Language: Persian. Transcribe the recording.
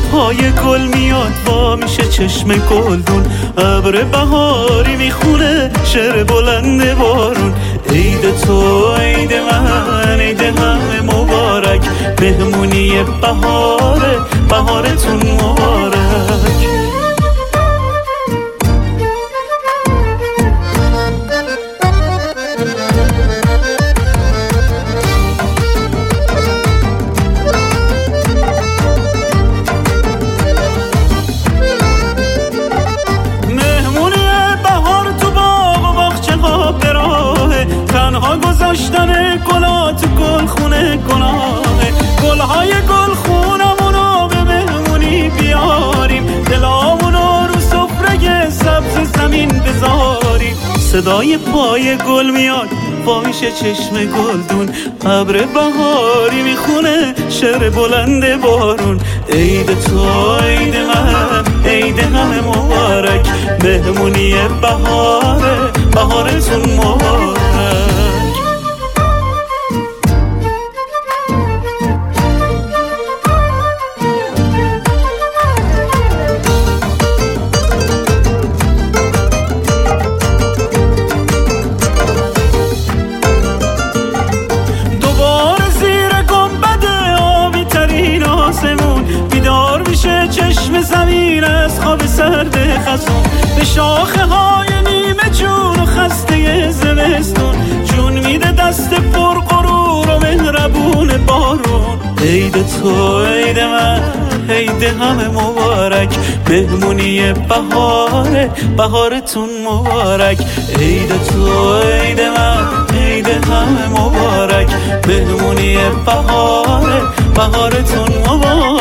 پای گل میاد وا میشه چشم گلدون، ابر بهاری میخونه شعر بلند بارون. عید تو عید من عید همه مبارک، مهمونی بهاره بهارتون مبارک. گذاشتن گلا تو گل خونه گناهه، گلهای گل خونمونو به مهمونی بیاریم، دلامونو رو سفره سبز زمین بذاریم. صدای پای گل میاد وا میشه چشم گلدون، ابر بهاری میخونه شعر بلند بارون. عید تو عید من عید همه مبارک، مهمونی بهاره بهارتون مبارک. بیدار میشه چشم زمین از خواب سرد خزون، به شاخه های نیمه جون و خسته زمستون، جون میده دست پر غرور و مهربون بارون. عید تو عید من عید همه مبارک، مهمونی بهاره بهارتون مبارک. عید تو عید من عید همه مبارک، مهمونی بهاره بهارتون مبارک.